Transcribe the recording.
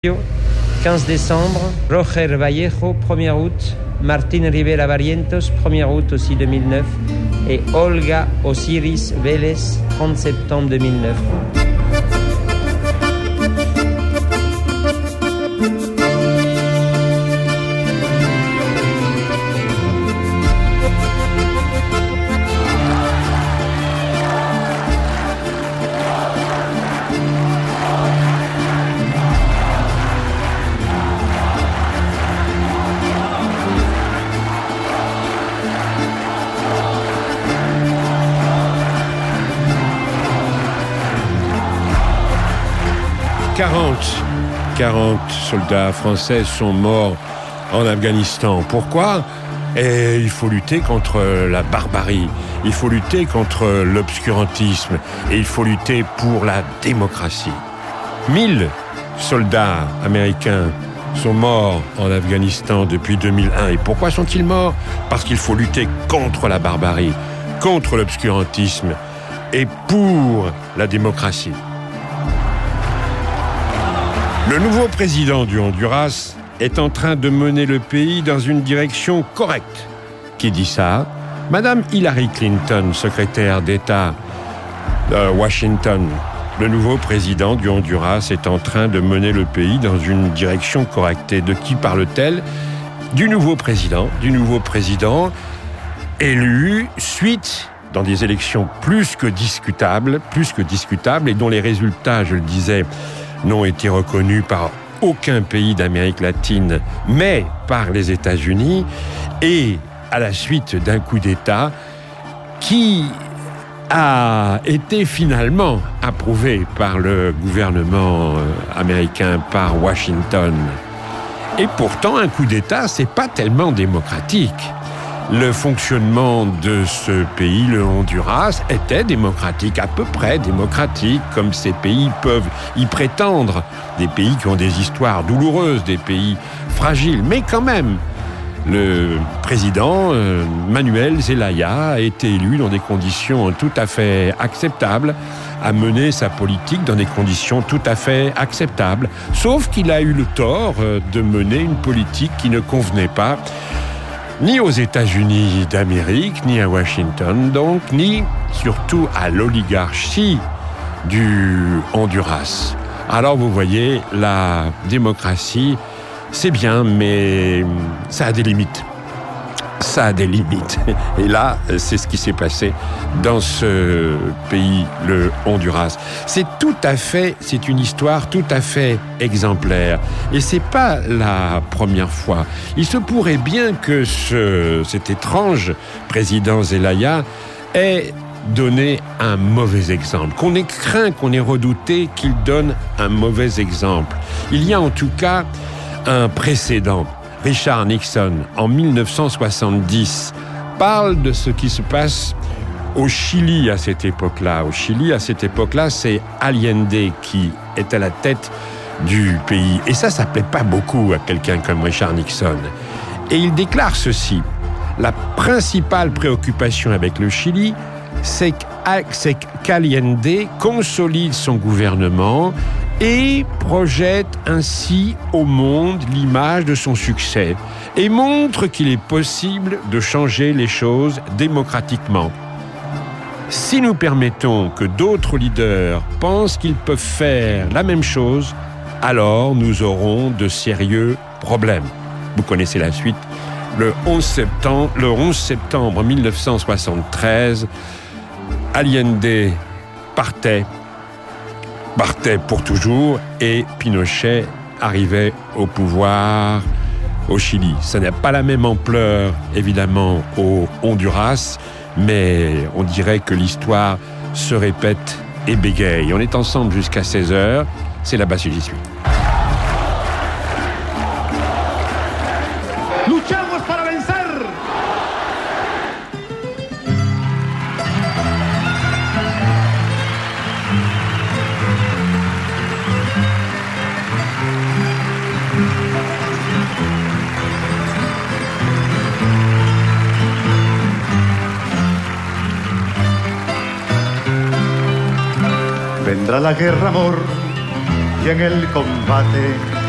15 décembre, Roger Vallejo, 1er août, Martín Rivera Barrientos, 1er août aussi 2009, et Olga Osiris Vélez, 30 septembre 2009. « 40 soldats français sont morts en Afghanistan. Pourquoi ? Et il faut lutter contre la barbarie, il faut lutter contre l'obscurantisme et il faut lutter pour la démocratie. 1000 soldats américains sont morts en Afghanistan depuis 2001. Et pourquoi sont-ils morts ? Parce qu'il faut lutter contre la barbarie, contre l'obscurantisme et pour la démocratie. Le nouveau président du Honduras est en train de mener le pays dans une direction correcte. Qui dit ça ? Madame Hillary Clinton, secrétaire d'État de Washington. Le nouveau président du Honduras est en train de mener le pays dans une direction correcte. Et de qui parle-t-elle ? Du nouveau président élu suite dans des élections plus que discutables, et dont les résultats, je le disais, n'ont été reconnus par aucun pays d'Amérique latine, mais par les États-Unis, et à la suite d'un coup d'État qui a été finalement approuvé par le gouvernement américain, par Washington. Et pourtant, un coup d'État, c'est pas tellement démocratique. Le fonctionnement de ce pays, le Honduras, était démocratique, à peu près démocratique, comme ces pays peuvent y prétendre. Des pays qui ont des histoires douloureuses, des pays fragiles, mais quand même. Le président Manuel Zelaya a été élu dans des conditions tout à fait acceptables, a mené sa politique dans des conditions tout à fait acceptables, sauf qu'il a eu le tort de mener une politique qui ne convenait pas ni aux États-Unis d'Amérique, ni à Washington, donc, ni surtout à l'oligarchie du Honduras. Alors vous voyez, la démocratie, c'est bien, mais ça a des limites. Et là, c'est ce qui s'est passé dans ce pays, le Honduras. C'est une histoire tout à fait exemplaire. Et c'est pas la première fois. Il se pourrait bien que cet étrange président Zelaya ait donné un mauvais exemple. Qu'on ait craint, qu'on ait redouté qu'il donne un mauvais exemple. Il y a en tout cas un précédent. Richard Nixon, en 1970, parle de ce qui se passe au Chili à cette époque-là. Au Chili, à cette époque-là, c'est Allende qui est à la tête du pays. Et ça plaît pas beaucoup à quelqu'un comme Richard Nixon. Et il déclare ceci. La principale préoccupation avec le Chili, c'est qu'Allende consolide son gouvernement et projette ainsi au monde l'image de son succès et montre qu'il est possible de changer les choses démocratiquement. Si nous permettons que d'autres leaders pensent qu'ils peuvent faire la même chose, alors nous aurons de sérieux problèmes. Vous connaissez la suite. Le 11 septembre 1973, Allende partait pour toujours et Pinochet arrivait au pouvoir au Chili. Ça n'a pas la même ampleur, évidemment, au Honduras, mais on dirait que l'histoire se répète et bégaye. On est ensemble jusqu'à 16h, c'est là-bas si j'y suis. Luchamos para vencer. Vendrá la guerra, amor, y en el combate